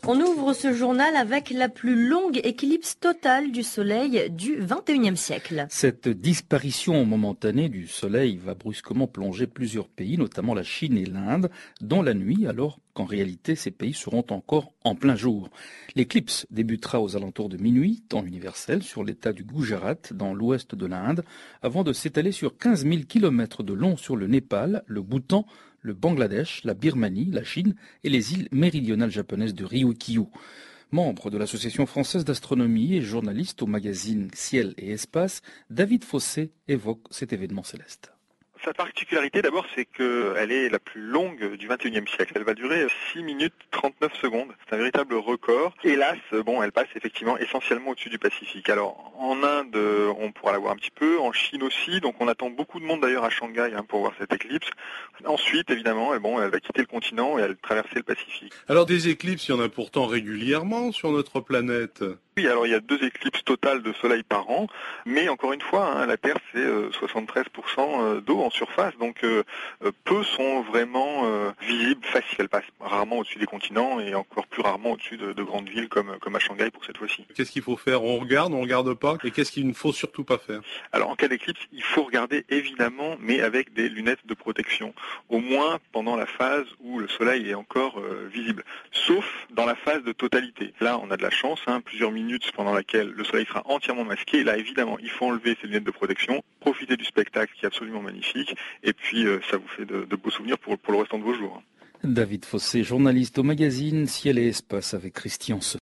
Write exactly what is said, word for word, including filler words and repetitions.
On ouvre ce journal avec la plus longue éclipse totale du Soleil du vingt et unième siècle. Cette disparition momentanée du Soleil va brusquement plonger plusieurs pays, notamment la Chine et l'Inde, dans la nuit, alors qu'en réalité ces pays seront encore en plein jour. L'éclipse débutera aux alentours de minuit, temps universel, sur l'état du Gujarat, dans l'ouest de l'Inde, avant de s'étaler sur quinze mille kilomètres de long sur le Népal, le Bhoutan, le Bangladesh, la Birmanie, la Chine et les îles méridionales japonaises de Ryukyu. Membre de l'Association française d'astronomie et journaliste au magazine Ciel et Espace, David Fossé évoque cet événement céleste. Sa particularité d'abord, c'est qu'elle est la plus longue du vingt et unième siècle. Elle va durer six minutes trente-neuf secondes. C'est un véritable record. Hélas, bon, elle passe effectivement essentiellement au-dessus du Pacifique. Alors, en Inde, on pourra la voir un petit peu, en Chine aussi, donc on attend beaucoup de monde d'ailleurs à Shanghai hein, pour voir cette éclipse. Ensuite, évidemment, elle, bon, elle va quitter le continent et elle traverser le Pacifique. Alors des éclipses, il y en a pourtant régulièrement sur notre planète. Oui, alors il y a deux éclipses totales de soleil par an, mais encore une fois, hein, la Terre c'est euh, soixante-treize pour cent d'eau en surface, donc euh, peu sont vraiment euh, visibles faciles. Elles passent rarement au-dessus des continents et encore plus rarement au-dessus de, de grandes villes comme, comme à Shanghai pour cette fois-ci. Qu'est-ce qu'il faut faire? On regarde, on regarde pas? Et qu'est-ce qu'il ne faut surtout pas faire? Alors en cas d'éclipse, il faut regarder évidemment, mais avec des lunettes de protection, au moins pendant la phase où le soleil est encore euh, visible, sauf dans la phase de totalité. Là, on a de la chance, hein, plusieurs minutes pendant laquelle le soleil sera entièrement masqué. Là, évidemment, il faut enlever ces lunettes de protection, profiter du spectacle qui est absolument magnifique, et puis euh, ça vous fait de, de beaux souvenirs pour, pour le restant de vos jours. David Fossé, journaliste au magazine Ciel et Espace avec Christian Seuil.